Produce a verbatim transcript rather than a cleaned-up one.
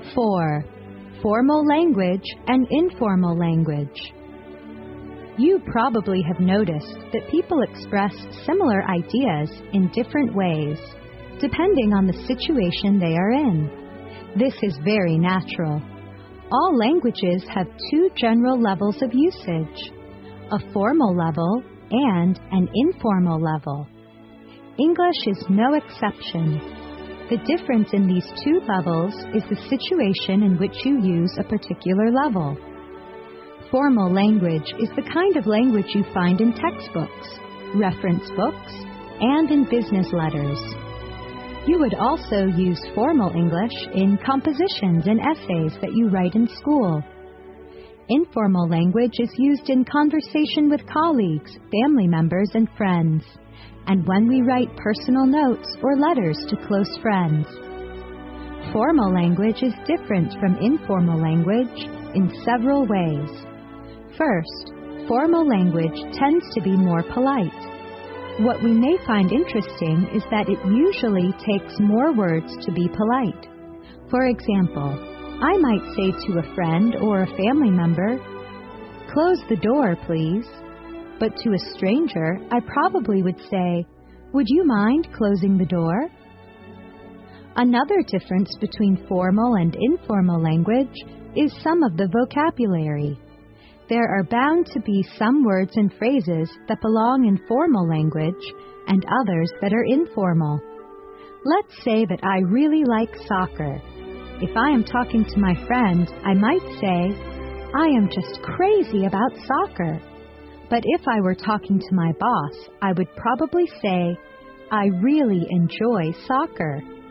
four. Formal language and informal language. You probably have noticed that people express similar ideas in different ways, depending on the situation they are in. This is very natural. All languages have two general levels of usage, a formal level and an informal level. English is no exception. The difference in these two levels is the situation in which you use a particular level. Formal language is the kind of language you find in textbooks, reference books, and in business letters. You would also use formal English in compositions and essays that you write in school. Informal language is used in conversation with colleagues, family members, and friends, and when we write personal notes or letters to close friends. Formal language is different from informal language in several ways. First, formal language tends to be more polite. What we may find interesting is that it usually takes more words to be polite. For example, I might say to a friend or a family member, "Close the door, please." But to a stranger, I probably would say, "Would you mind closing the door?" Another difference between formal and informal language is some of the vocabulary. There are bound to be some words and phrases that belong in formal language and others that are informal. Let's say that I really like soccer. If I am talking to my friend, I might say, "I am just crazy about soccer." But if I were talking to my boss, I would probably say, "I really enjoy soccer."